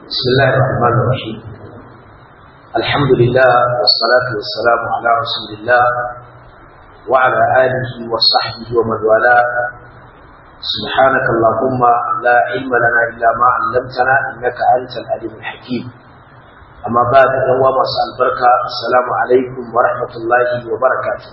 بسم الله الرحمن الرحيم الحمد لله والصلاة والسلام على رسول الله وعلى آله وصحبه ومن والاه سبحانك اللهم لا علم لنا إلا ما علمتنا إنك أنت العليم الحكيم أما بعد يوم مساء البركة السلام عليكم ورحمة الله وبركاته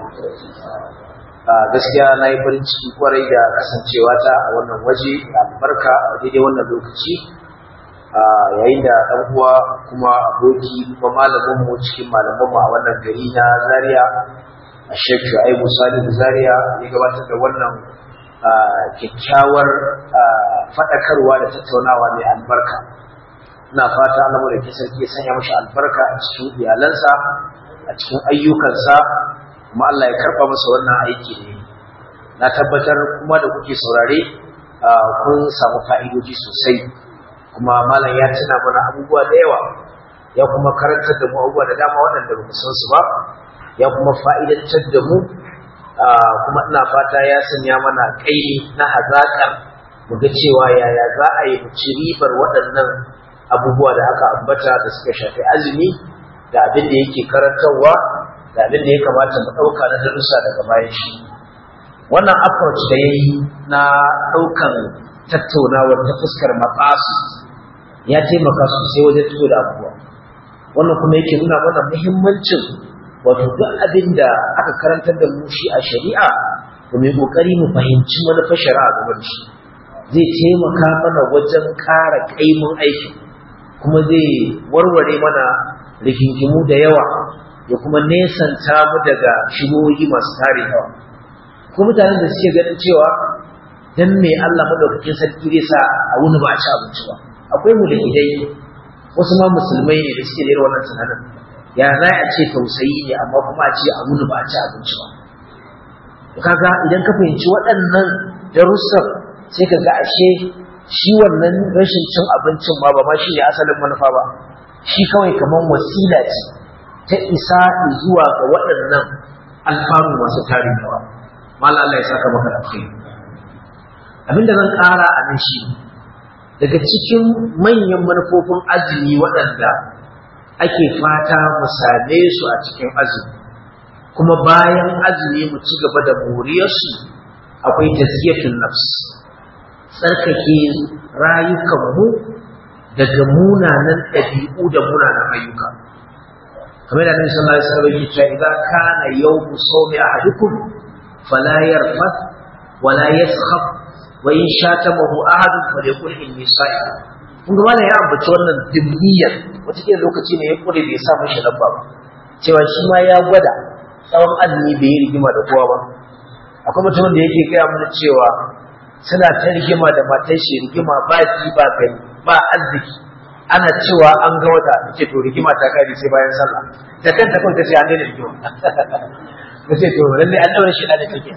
gaskiya na yi farin ciki kwarai da kasancewa ta a wannan waje da albarka a daidai wannan lokaci yayin da ɗan uwa kuma aboki kuma malamin mu cikin malaman mu a wannan gari na Zaria Sheikh Shu'aibu Salihu Zaria ya gabatar da wannan kyakkyawar faɗakarwa da tattaunawa mai albarka. Ina fata Allah mu da ke sarki ya sanya mashi albarka a cikin iyalansa a cikin ayyukansa kuma Allah ya karɓa masa wannan aiki ne. Na tabbatar kuma da kuke saurare kun samu fa'idoji sosai kuma malam ya tuna mana abubuwa da yawa ya kuma karantar da mu abubuwa da dama waɗanda ba mu san su ba ya kuma fa'idantar da mu kuma ina fata ya sanya mana kaini na hazaƙar mu ga cewa yaya za a yi mu ci ribar waɗannan abubuwa da aka ambata da suka shafi azumi da abin da yake karantarwa da abin da ya kamata mu ɗauka na darussa daga bayan shi. Wannan approach da ya yi na ɗaukan tattaunawar ta fuskar matsasu ya taimaka sosai wajen fito da abubuwa. Wannan kuma yake nuna mana muhimmancin wato duk abin da aka karantar da mu shi a shari'a da mai ƙoƙari mu fahimci manufar shari'a game da shi. Zai taimaka mana wajen ƙara ƙaimin aikin kuma zai warware mana rigingimu da yawa ya kuma nesanta mu daga shigohi masu tare yawa. Kuma mutanen da suke ganin cewa dan me Allah madaukakin sarki zai sa a wuni ba a ci abinci ba. Akwai mulhidai wasu ma musulmai ne da suke da wannan tunanin. Ya za a ce tausayi ne amma kuma a ce a wuni ba a ci abinci ba. Kaga idan ka fahimci waɗannan darussan sai ka ga ashe shi wannan rashin cin abincin ma ba ma shi ne asalin manufa ba. Shi kawai kamar wasila ce ta isa zuwa ga waɗannan alfanu masu tarin yawa. Mala Allah ya saka maka da kai. Abinda zan ƙara a nan shi daga cikin manyan manufofin azumi waɗanda ake fata mu same su a cikin azumi kuma bayan azumi mu ci gaba da moriyarsu akwai tazkiyatun nafs, tsarkake rayukanmu daga munanan ɗabi'u da munanan ayyuka. kamar da Annabi sallallahu alaihi wasallam ya ce idan kana yawmu sawmi ahadukum fala yarfath wala yaskhab wa in shatamahu ahadun falyaqul inni sa'im. kun ga mallan ya ambaci wannan dimniyar wata ke lokaci ne ya kure da ya sa mishi lamba ba cewa shi ma ya gwada tsawon azumi bai yi rigima da kowa ba. akwai mutumin da yake gaya mana cewa suna ta rigima da matar shi, rigima ba ji ba gani ba arziki, ana cewa an ga wata ce to rigima ta kare sai bayan sallah da kanta kawai ta ce an daina rigima ta ce to lalle an daura shi da take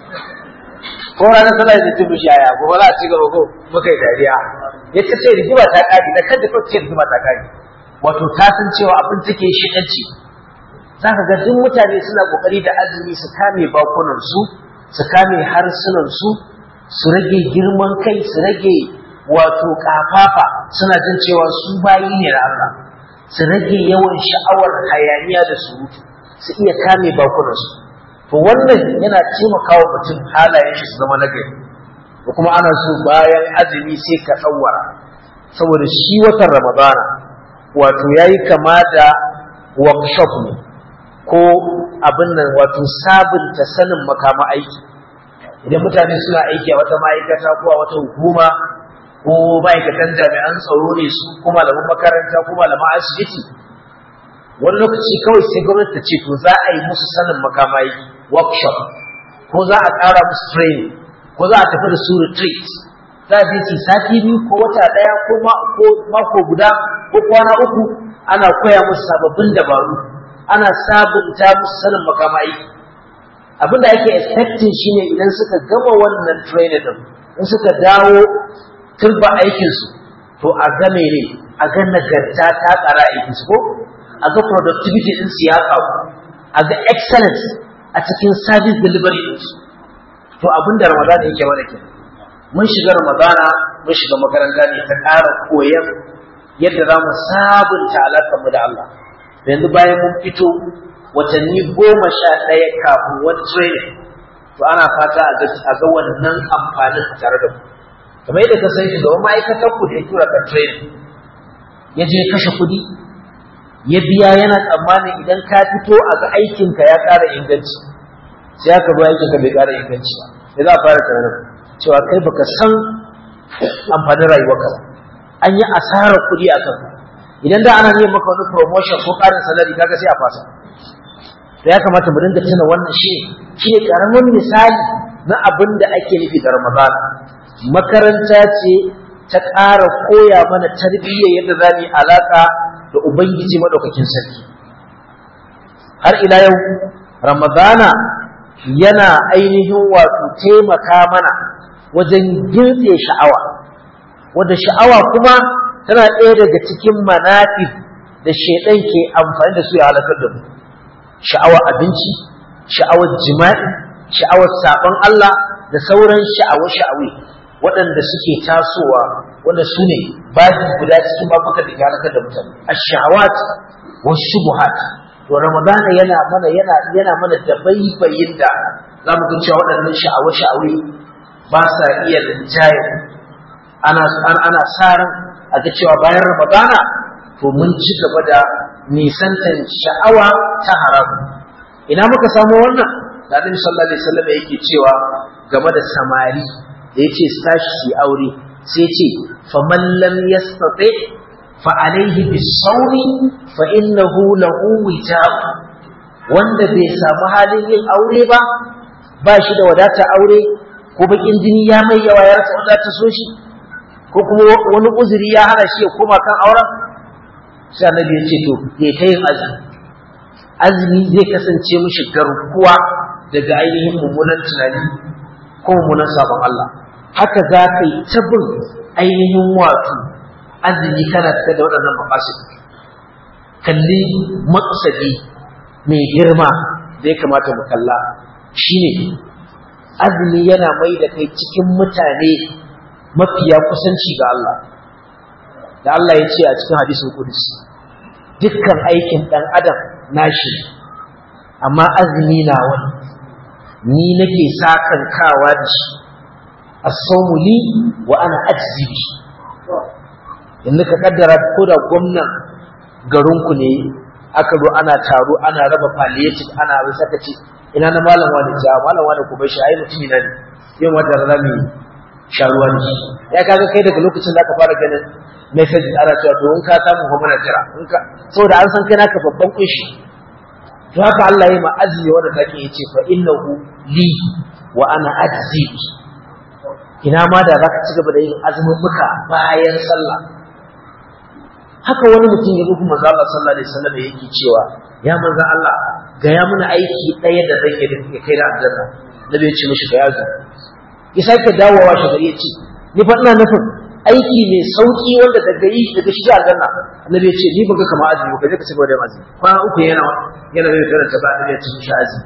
ko ranar sallah da ta bishi aya gobe za a ci gaba ko muka yi dariya ya ce sai rigima ta kare da kanta kawai ce rigima ta kare. wato ta san cewa abin take shi ɗanci. za ka ga duk mutane suna kokari da azumi su kame bakunan su kame harsunan su rage girman kai su rage wato kafafa, suna jin cewa su bayi ne da Allah, su rage yawan sha'awar hayaniya da surutu, su iya kame bakunansu. To wannan yana taimakawa mutum halayen shi su zama nagari. ko kuma ana so bayan azumi sai ka tsawara, saboda shi watan Ramadana wato yayi kama da workshop ne ko abin nan, wato sabunta sanin makama aiki. idan mutane suna aiki a wata ma'aikata ko a wata hukuma ko ma'aikatan jami'an tsaro ne su ko malaman makaranta ko malaman asibiti, wani lokaci kawai sai gwamnati ta ce to za a yi musu sanin makamai workshop, ko za a ƙara musu training, ko za a tafi da su retreat, za a je sati biyu ko wata ɗaya ko mako guda ko kwana uku ana koya musu sababbin dabaru, ana sabunta musu sanin makamai. Abinda ake expecting shine idan suka gama wannan training din, in suka dawo turba aikinsu, to a ga mene, a ga nagarta ta ƙara aikinsu, ko a ga productivity din su ya ƙaru, a ga excellence a cikin service delivery ɗinsu. To abinda Ramadana yake mana kenan. Mun shiga Ramadana, mun shiga makaranta ne ta ƙara koyon yadda za mu sabunta alaƙarmu da Allah. Yanzu bayan mun fito watanni 11 kafin wani training, to ana fata a ga wannan amfanin tare da mu. Kamar yadda ka san shugaban ma'aikatar ku da ya tura ka training, ya je kashe kuɗi, ya biya yana tsammanin idan ka fito a ga aikinka ya ƙara inganci, sai aka zo aikinka bai ƙara inganci ba. Sai za a fara tunanin cewa kai baka san amfanin rayuwarka ba, an yi asarar kuɗi a kanka. Idan da ana neman maka wani promotion ko ƙarin salari kaga sai a fasa. Da ya kamata mu dinga tuna wannan shi ne ƙaramin misali na abin da ake nufi da Ramadan. Makaranta ce ta ƙara koya mana tarbiyya yadda za mu yi alaƙa da Ubangiji Maɗaukakin Sarki. Har ila yau Ramadana yana ainihin wato taimaka mana wajen girbe sha'awa, wadda sha'awa kuma tana ɗaya daga cikin manafi da shaiɗan ke amfani da su ya halakar da mu. Sha'awar abinci, sha'awar jima'i, sha'awar saɓon Allah da sauran sha'awe-sha'awe waɗanda suke tasowa, wanda su ne babi guda cikin babukan da ke halakar da mutane. Ash-shahawat wa shubuhat. To Ramadana yana mana da baibayin da za mu ga cewa waɗannan sha'awe-sha'awe ba sa iya rinjaye. Ana sa ran a ga cewa bayan Ramadana to mun ci gaba da nisantar sha'awa ta haramu. Ina muka samu wannan? Da Annabi sallallahu alaihi wasallam yake cewa game da samari da yace su tashi su aure, sai yace faman lam yastati fa alaihi bisawmi fa innahu lahu wijab. Wanda bai samu halin yin aure ba shi da wadata aure, ko bakin jini ya mai yawa ya rasa wanda ta so shi, ko kuma wani uzuri ya hana shi ya koma kan auren, sai Annabi ya ce to ya ta yin azumi zai kasance mishi garkuwa daga ainihin mummunan tunani ko mummunan sabon Allah. Haka za ka yi tabin ainihin wato azumi kana fita da waɗannan maqasid. Kalli maqsadi mai girma da ya kamata mu kalla shine azumi yana mai da kai cikin mutane mafiya kusanci ga Allah. Da Allah ya ce a cikin hadisin Qudsi, dukkan aikin ɗan adam nashi, amma azumi na wani ni nake sakankawa da shi. As-sawmu li wa ana ajzi bi. Yanzu ka kaddara ko da gwamnan garinku ne aka zo ana taro ana raba palliative ana saka ce ina na malam wani ja malam wani ku bai shi ai mutumi na ne yin wata rami sharuwa ne. Ya kaga kai daga lokacin da ka fara ganin message ana cewa to in ka samu ko muna jira in ka saboda an san kai naka babban kunshi. To haka Allah ya yi ma azumi wanda take yace fa innahu li wa ana ajzi. Ina ma da zaka ci gaba da yin azumin muka bayan sallah. Haka wani mutum ya rubu manzo Allah sallallahu alaihi wasallam yake cewa ya manzo Allah ga ya muna aiki daya da zan yi kai da aljanna. Nabi ya ce mishi ga yazo. Ya sake dawowa shi gari ya ce ni fa ina nufin aiki mai sauki wanda daga shiga aljanna. Annabi ya ce ni ban ga kamar azumi ka je ka cigaba da azumi. Kwana uku yana mai karanta ba da ya ci shi azumi.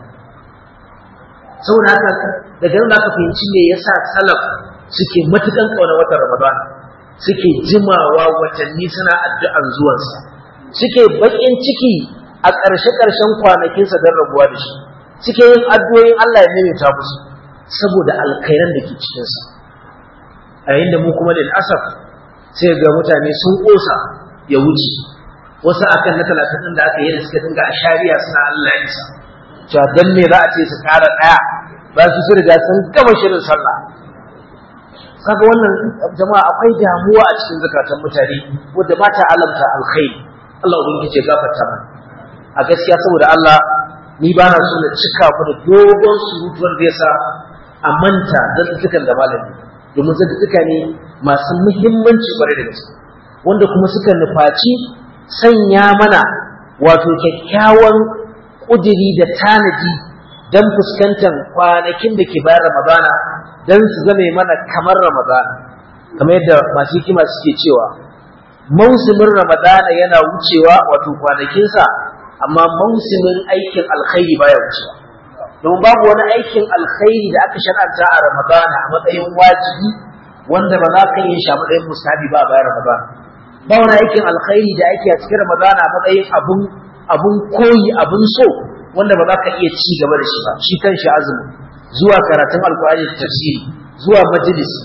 Saboda haka daga nan aka fahimci me yasa salaf suke matukan kauna watan Ramadan, suke jimawa watanni suna addu'an zuwansa, suke bakin ciki a ƙarshe-ƙarshen kwanakinsa don rabuwa da shi, suke yin addu'o'in Allah ya maimaita musu saboda alkhairan da ke cikinsa. A yayin da mu kuma lil asaf sai ga mutane sun kosa ya wuce, wasu akan na 30 din da aka yi da suka dinga a shari'a suna Allah ya isa cewa dan me za a ce su kara daya ba su riga sun gama shirin sallah. Kaga wannan jama'a akwai damuwa a cikin zakatan mutane wanda ba ta alamta alkhairi. Allah ubangiji ya gafarta mana. A gaskiya saboda Allah ni ba na so na cika ku da dogon surutuwar da yasa a manta zantukan da malami, domin zantuka ne masu muhimmanci kwarai da gaske wanda kuma suka nufaci sanya mana wato kyakkyawan ƙudiri da tanadi don fuskantar kwanakin da ke bayan Ramadana don su zame mana kamar Ramadana. Kamar yadda masu hikima suke cewa mausimin Ramadana yana wucewa wato kwanakinsa, amma mausimin aikin alkhairi baya wucewa. Domin babu wani aikin alkhairi da aka shar'anta a Ramadana a matsayin wajibi wanda ba za ka yi shi a matsayin mustahabi ba a bayan Ramadana. ba wani aikin alkhairi da ake a cikin Ramadana a matsayin abun koyi abun so wanda ba za ka iya ci gaba da shi ba. Shi kanshi azumi, zuwa karatun alkur'ani da tafsiri, zuwa majalisi,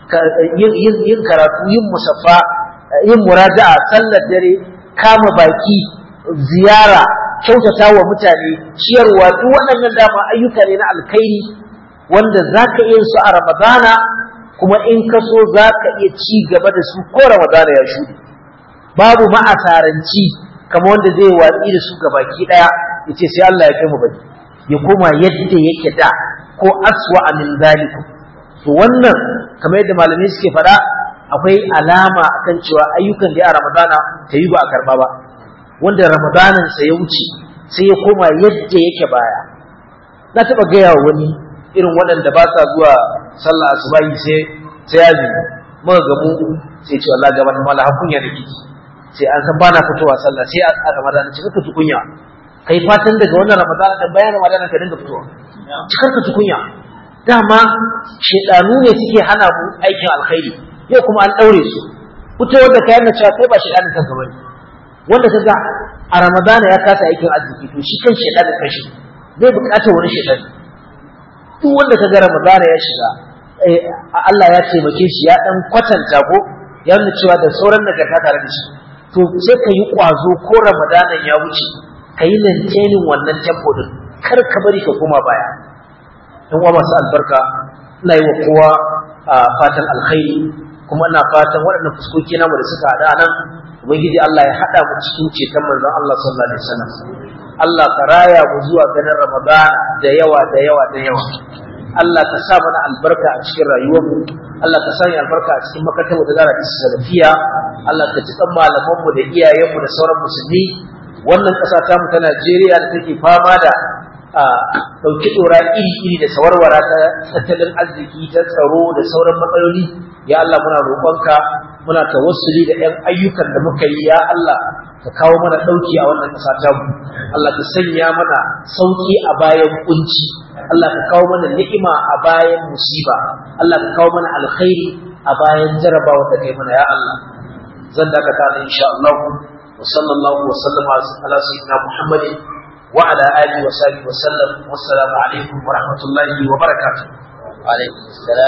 yin karatu, yin musaffa, yin muraja'a, sallar dare, kama baki, ziyara, kyautata wa mutane, ciyarwa, duk waɗannan dama ayyuka ne na alkhairi wanda za ka iya su a Ramadana, kuma in ka so za ka iya ci gaba da su ko Ramadana ya shuɗe. Babu ma'asaranci kamar wanda zai watsi da su gabaki ɗaya ya ce sai Allah ya kai mu bari, ya koma yadda yake da ko aswa min zaliku. To wannan kamar yadda malamai suke faɗa, akwai alama akan cewa ayyukan da ya Ramadana ta yi ba a karɓa ba, wanda Ramadanan sa ya wuce sai ya koma yadda yake baya. Na taɓa gaya wa wani irin waɗanda ba sa zuwa sallah asubahi sai ya zo muka gamu sai ce wallahi gaban mala hakunya da kiki, sai an san bana fitowa sallah sai a Ramadana ce ka tukunya, kai fatan daga wannan Ramadana da bayan Ramadana ka dinga fitowa cikar ka tukunya. Dama shedanu ne suke hana mu aikin alkhairi, yau kuma an daure su. Fitowar da kayan cewa kai ba shedanin kanka bane, wanda kaga a Ramadana ya kasa aikin arziki to shi kan shedanin kashi zai bukata wani shedani. Duk wanda kaga Ramadana ya shiga Allah ya taimake shi ya dan kwatanta ko ya nuna cewa da sauran nagarta tare da shi, to sai ka yi kwazo ko Ramadanan ya wuce ka yi maintaining wannan tempo din, kar ka bari ka koma baya. Dan uwa masu albarka, ina yi wa kowa fatan alkhairi, kuma ina fatan waɗannan fuskoki namu da suka haɗa nan ubangiji Allah ya haɗa mu cikin ceton manzon Allah sallallahu alaihi wasallam. Allah ka raya mu zuwa ganin Ramadana da yawa da yawa da yawa. Allah ka sa mana albarka a cikin rayuwarmu, Allah ka sa albarka a cikin makarantar mu da zara ta salafiya, Allah ka ji kan malaman mu da iyayen mu da sauran musulmi. Wannan ƙasa ta mu ta Najeriya da take fama da ɗauki ɗora iri-iri da sawarwara ta tattalin arziki, ta tsaro da sauran matsaloli, ya Allah muna roƙonka, muna tawassuli da ɗan ayyukan da muka yi, ya Allah ka kawo mana ɗauki a wannan ƙasa ta mu. Allah ka sanya mana sauƙi a bayan kunci, Allah ka kawo mana ni'ima a bayan musiba, Allah ka kawo mana alkhairi a bayan jarabawa da kai mana, ya Allah. Zan dakata da insha Allah. Wa sallallahu wa sallama ala sayyidina Muhammadin wa ala alihi wa sahbihi wa sallam. Wassalamu alaikum wa rahmatullahi wa barakatuh. Wa alaikum assalam.